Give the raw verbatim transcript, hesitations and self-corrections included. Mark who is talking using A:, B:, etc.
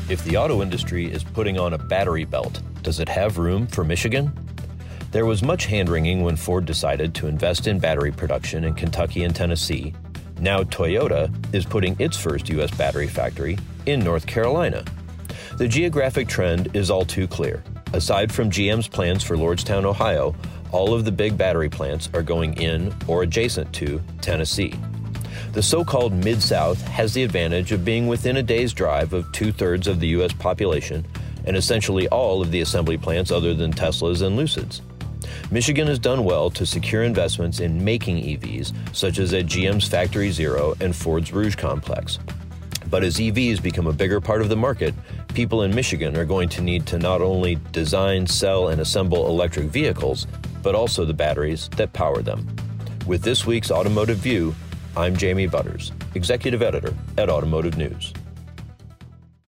A: If the auto industry is putting on a battery belt, does it have room for Michigan? There was much hand-wringing when Ford decided to invest in battery production in Kentucky and Tennessee. Now Toyota is putting its first U S battery factory in North Carolina. The geographic trend is all too clear. Aside from G M's plans for Lordstown, Ohio, all of the big battery plants are going in or adjacent to Tennessee. The so-called Mid-South has the advantage of being within a day's drive of two-thirds of the U S population and essentially all of the assembly plants other than Teslas and Lucids. Michigan has done well to secure investments in making E Vs, such as at G M's Factory Zero and Ford's Rouge complex. But as E Vs become a bigger part of the market, people in Michigan are going to need to not only design, sell, and assemble electric vehicles, but also the batteries that power them. With this week's Automotive View, I'm Jamie Butters, Executive Editor at Automotive News.